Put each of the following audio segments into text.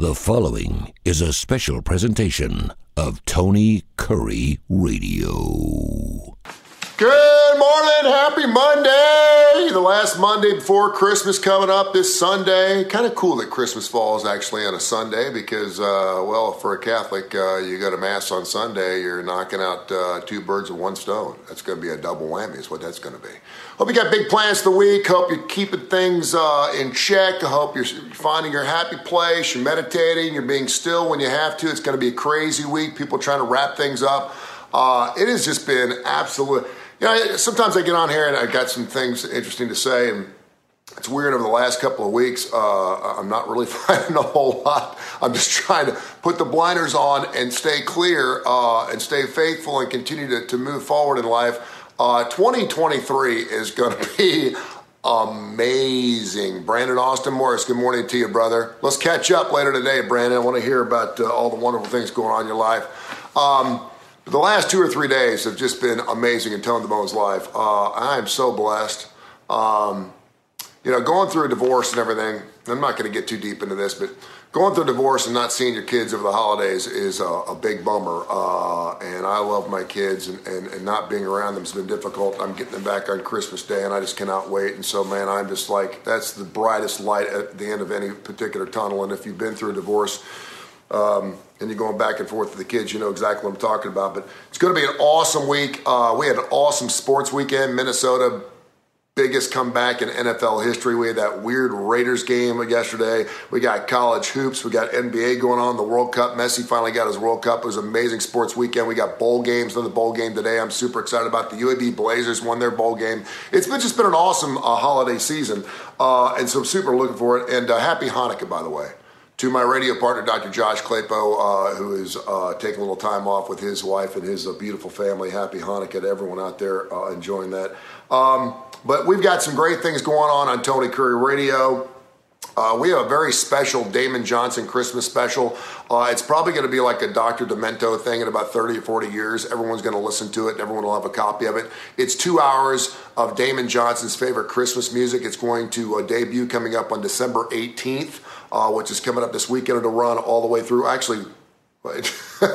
The following is a special presentation of Tony Curry Radio. Good morning, happy Monday! The last Monday before Christmas coming up this Sunday. Kind of cool that Christmas falls actually on a Sunday because, for a Catholic, you go to Mass on Sunday, you're knocking out two birds with one stone. That's going to be a double whammy is what that's going to be. Hope you got big plans for the week. Hope you're keeping things in check. I hope you're finding your happy place. You're meditating. You're being still when you have to. It's going to be a crazy week. People trying to wrap things up. It has just been absolute. You know, sometimes I get on here and I got some things interesting to say, and it's weird over the last couple of weeks. I'm not really finding a whole lot. I'm just trying to put the blinders on and stay clear and stay faithful and continue to move forward in life. 2023 is going to be amazing. Brandon Austin Morris, good morning to you, brother. Let's catch up later today, Brandon. I want to hear about all the wonderful things going on in your life. The last 2 or 3 days have just been amazing in Tone the Bone's life. I am so blessed. Going through a divorce and everything, I'm not going to get too deep into this, but going through a divorce and not seeing your kids over the holidays is a big bummer. And I love my kids, and not being around them has been difficult. I'm getting them back on Christmas Day, and I just cannot wait. And so, man, I'm just like, that's the brightest light at the end of any particular tunnel. And if you've been through a divorce, and you're going back and forth with the kids, you know exactly what I'm talking about. But it's going to be an awesome week. We had an awesome sports weekend. Minnesota, biggest comeback in NFL history. We had that weird Raiders game yesterday. We got college hoops. We got NBA going on, the World Cup. Messi finally got his World Cup. It was an amazing sports weekend. We got bowl games, another bowl game today. I'm super excited about the UAB Blazers won their bowl game. It's just been an awesome holiday season, and so I'm super looking for it. And happy Hanukkah, by the way. To my radio partner, Dr. Josh Claypo, who is taking a little time off with his wife and his beautiful family. Happy Hanukkah to everyone out there enjoying that. But we've got some great things going on Tony Curry Radio. We have a very special Damon Johnson Christmas special. It's probably going to be like a Dr. Demento thing in about 30 or 40 years. Everyone's going to listen to it, and everyone will have a copy of it. It's 2 hours of Damon Johnson's favorite Christmas music. It's going to debut coming up on December 18th, which is coming up this weekend. It'll run all the way through. Actually, it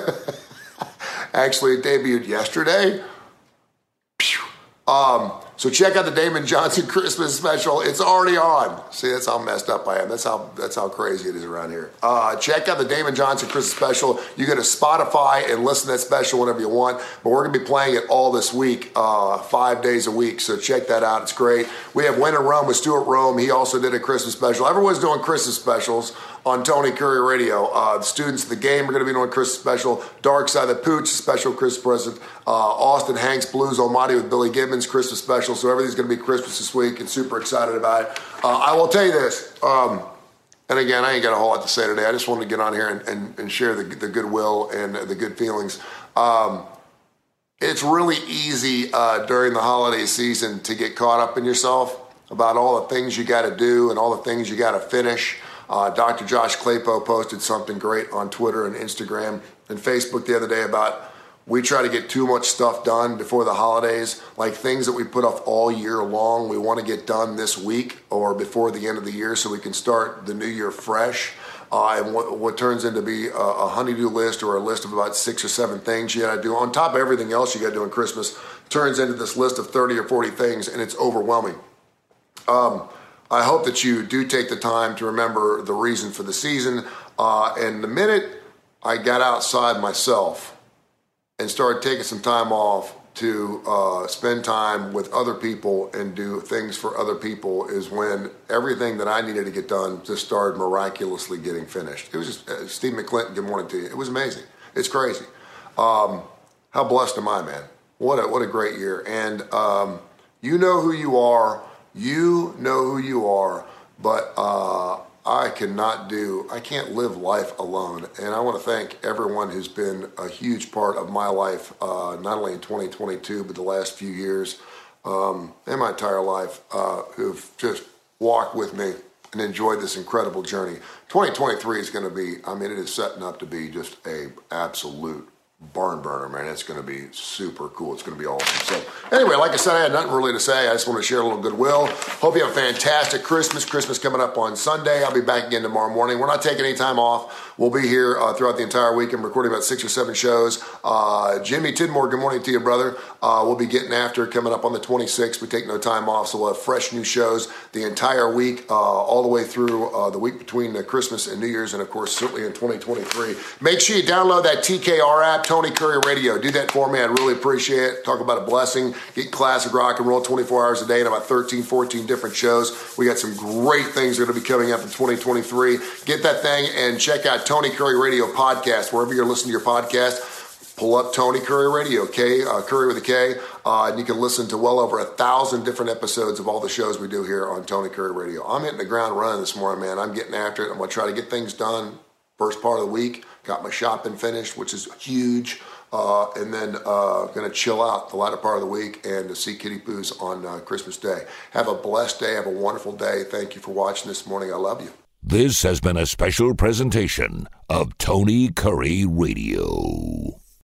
debuted yesterday. So check out the Damon Johnson Christmas special. It's already on. See, that's how messed up I am. That's how crazy it is around here. Check out the Damon Johnson Christmas special. You go to Spotify and listen to that special whenever you want. But we're going to be playing it all this week, 5 days a week. So check that out. It's great. We have When in Rome with Stuart Rome. He also did a Christmas special. Everyone's doing Christmas specials on Tony Curry Radio. The students of the game are going to be doing Christmas special. Dark Side of the Pooch, special Christmas present. Austin Hanks Blues Almighty with Billy Gibbons, Christmas special. So everything's going to be Christmas this week, and super excited about it. I will tell you this, and again, I ain't got a whole lot to say today. I just wanted to get on here and share the goodwill and the good feelings. It's really easy during the holiday season to get caught up in yourself about all the things you got to do and all the things you got to finish. Dr. Josh Claypo posted something great on Twitter and Instagram and Facebook the other day about we try to get too much stuff done before the holidays, like things that we put off all year long. We want to get done this week or before the end of the year so we can start the new year fresh. And what turns into be a honey-do list or a list of about 6 or 7 things you got to do on top of everything else you got to do on Christmas turns into this list of 30 or 40 things, and it's overwhelming. I hope that you do take the time to remember the reason for the season. And the minute I got outside myself and started taking some time off to spend time with other people and do things for other people is when everything that I needed to get done just started miraculously getting finished. It was just, Steve McClinton, good morning to you. It was amazing. It's crazy. How blessed am I, man? What a great year. And you know who you are. You know who you are, but I can't live life alone. And I want to thank everyone who's been a huge part of my life, not only in 2022, but the last few years, and my entire life, who've just walked with me and enjoyed this incredible journey. 2023 is going to be, it is setting up to be just a absolute barn burner, man. It's going to be super cool. It's going to be awesome. So anyway, like I said, I had nothing really to say. I just want to share a little goodwill. Hope you have a fantastic Christmas. Christmas coming up on Sunday. I'll be back again tomorrow morning. We're not taking any time off. We'll be here throughout the entire week. I'm recording about 6 or 7 shows. Jimmy Tidmore, good morning to you, brother. We'll be getting after it coming up on the 26th. We take no time off, so we'll have fresh new shows the entire week, all the way through the week between Christmas and New Year's, and of course, certainly in 2023. Make sure you download that TKR app, Tony Curry Radio. Do that for me. I'd really appreciate it. Talk about a blessing. Get classic rock and roll 24 hours a day and about 13, 14 different shows. We got some great things that are going to be coming up in 2023. Get that thing and check out Tony Curry Radio podcast. Wherever you're listening to your podcast, pull up Tony Curry Radio, Curry with a K, and you can listen to well over 1,000 different episodes of all the shows we do here on Tony Curry Radio. I'm hitting the ground running this morning, man. I'm getting after it. I'm going to try to get things done first part of the week. Got my shopping finished, which is huge. And then going to chill out the latter part of the week and to see Kitty Poos on Christmas Day. Have a blessed day. Have a wonderful day. Thank you for watching this morning. I love you. This has been a special presentation of Tony Curry Radio.